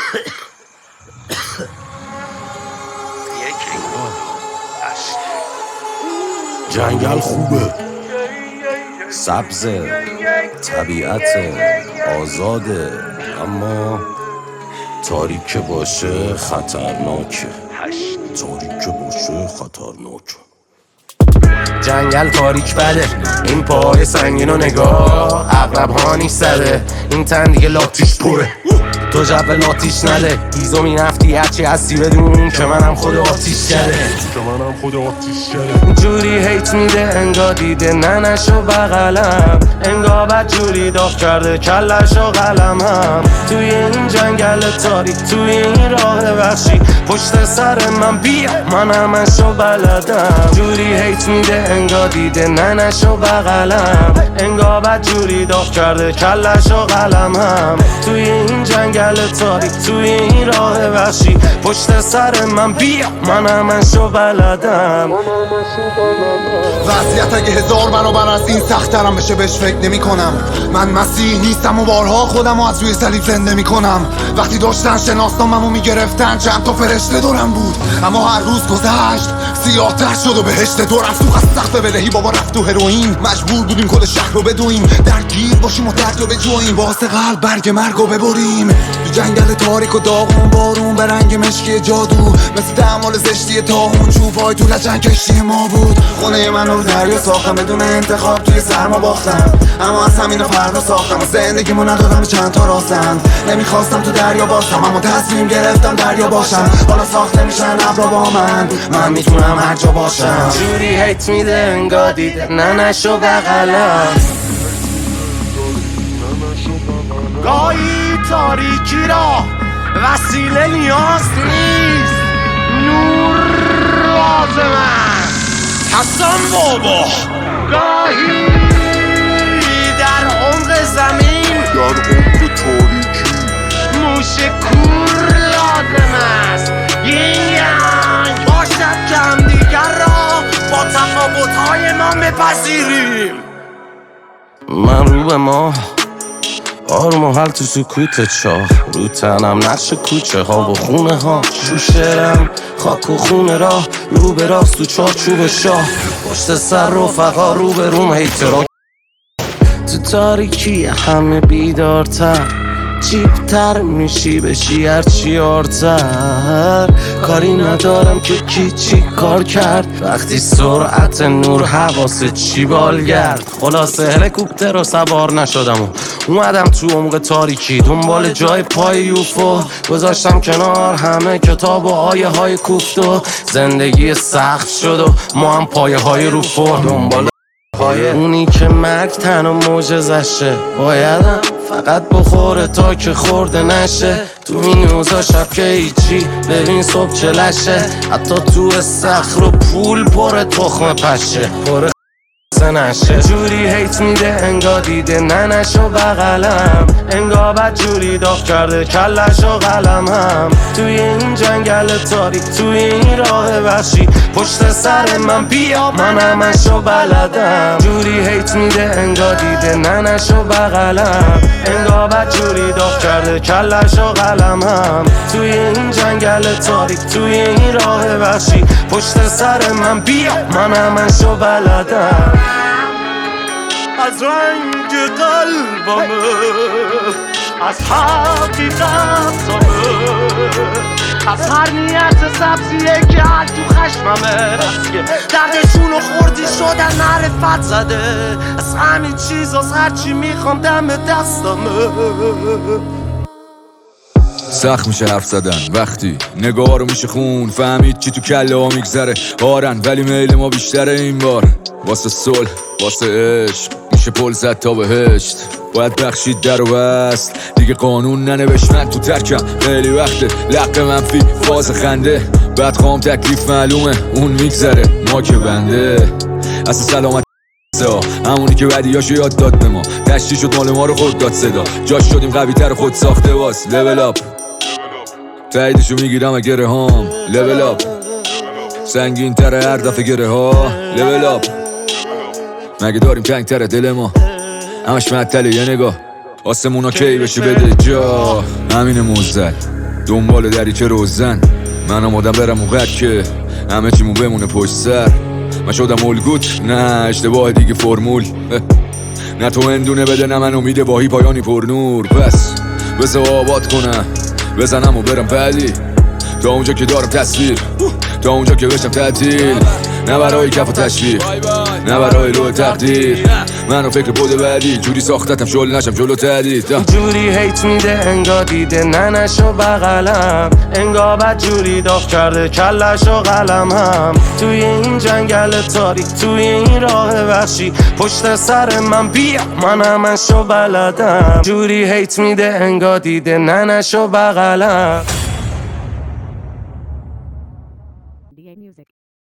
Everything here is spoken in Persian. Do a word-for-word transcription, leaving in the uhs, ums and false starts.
جنگل خوبه، سبزه، طبیعت آزاده، اما تاریک که باشه خطرناکه. تاریک که باشه خطرناکه. جنگل تاریک بده، این پای سنگین و نگاه عقرب ها نیست زده، این تن دیگه لاتیش پره، تو جب لاتیش نده. ایزو می نفتی هرچی هستی بدون که منم خود آتیش کرده، که منم خود آتیش کرده. جوری هیت میده انگا دیده ننشو بغلم، انگا بد جوری داغ کرده کلشو قلمم. توی این جنگل تاریک، توی این راه وحشی، پشت سر من بیا من همشو بلدم. جوری هیت میده انگا دیده ننشو بغلم، انگا بد جوری داغ کرده کلشو قلمم. توی این جنگل تاریک، توی این راه وحشی، پشت سر من بیا من همشو بلدم. وضعیت اگه هزار برابر از این سخت ترم بشه بهش فکر نمی کنم. من مسیح نیستم و بارها خودم از روی صلیب زنده می کنم. وقتی داشتن شناسناممو می گرفتن چند تا فرشته دورم بود، اما هر روز گذشت سیاه تر شد و بهشت دورم سوخ از سخت بدهی. بابا رفت تو هروئین، مجبور بودیم کل شهر رو بدویم، درگیر باشیم و درد رو بجویم، واسه قلب برگ مرگ رو ببریم. تو جنگل تاریک و داغون بارون به رنگ مشکی جادو، مثل دمال زشتی تاهون چوبای تو لجن کشتی ما بود. خونه من رو دریا ساختم بدون انتخاب، توی سرما باختم، اما از همین فردا ساختم و زندگیمو ندادم به چند تا راستم. نمیخواستم تو دریا باشم اما تصمیم گرفتم دریا باشم. حالا ساخته میشن ابرا با من، من میتونم هر جا باشم. جوری هیت میده انگا دیده ننشو بغلم، گاهی تاریکی را وسیله نیاز نیست، نور لازم است. حسن بابا گاهی در عمق زمین، در عمق تاریکی، موش کور لازم است. این یعنی باشد که همدیگر را با تفاوت‌های ما بپذیریم. من رو به ما آروم و حل تو سکوت چاه، رو تنم نقش کوچه ها و خونه ها، شوشرم خاک و خونه راه، رو به راست تو چارچوب شاه، پشت سر رفقا رو به روم هیترا. تو تاریکی همه بیدارتر، چیپتر میشی بشی هرچی آرتر. کاری ندارم که کی چی کار کرد، وقتی سرعت نور حواست چی بالگرد. خلاصه هلیکوپتر رو سوار نشدم و اومدم تو عمق تاریکی، دنبال جای پای یوفو گذاشتم کنار همه کتاب و آیه های کوفت و زندگی سخت شد و ما هم پایه های رو فرم. دنبال اونی که مرگ تنها معجزشه، بایدم فقط بخوره تا که خورده نشه. تو این اوضاع شب که هیچی ببین صبح چلشه، حتی تو صخر و پول پر تخم پشه، پر نشه. جوری هیت میده انگا دیده ننشو بغلم، انگا بد جوری داغ کرده کلشو قلمم. توی این جنگل تاریک، توی این راه وحشی، پشت سر من بیا من همشو بلدم. جوری هیت میده انگا دیده ننشو بغلم، انگا بد جوری داغ کرده کلشو قلمم. توی این جنگل تاریک، توی این راه وحشی، پشت سر من بیا من همشو بلدم. از رنگ قلبمه، از حقیقتمه، از هر نیت سبزیه که هر تو خشممه، که دردشونو خوردی شدن معرفت زده. از همین چیز از هرچی میخوام دم دستمه. سخت میشه حرف زدن وقتی نگاه رو میشه خون، فهمید چی تو کله ها میگذره هارن، ولی میل ما بیشتره این بار. واسه صلح، واسه عشق میشه پل زد تا بهشت، باید بخشید در و بست دیگه قانون ننوشت. من تو ترکم خیلی وقته، لق منفی فاز خنده، بعد خوام تکلیف معلومه اون میگذره ما که بنده. اصلا سلامت همونی که بدیاشو یاد داد به ما، تشتی شد مال ما رو خود داد صدا، جاش شدیم قوی تر خود ساخته واس. لول اپ تاییدشو میگیرم اگه رهام، لول اپ سنگین تره هر دفعه گره ها. لول اپ مگه داریم تنگ تره دل ما، همش معطله یه نگاه، آسمونا کی بشه بده جا. همین موزل دنبال دریچه روزن من آمادم برم اون که همه چیمون بمونه پشت سر. من شدم الگوت نه اشتباه دیگه فرمول نه تو اندونه بده نه من امید باهی پایانی پر نور. پس بذار آباد کنم بزنم و برم بعدی تا اونجا که دارم تصویر تا اونجا که بشم تعطیل نه برای کف و تشویق نه برای لوح تقدیر منو فکر بوده بعدی جوری ساختتم شل نشم جلو تردید جوری هیت میده انگا دیده ننشو بغلم انگا بد جوری داغ کرده کلشو قلم هم توی این جنگل تاریک توی این راه وحشی پشت سر من بیا من همشو بلدم جوری هیت میده انگا دیده ننشو بغلم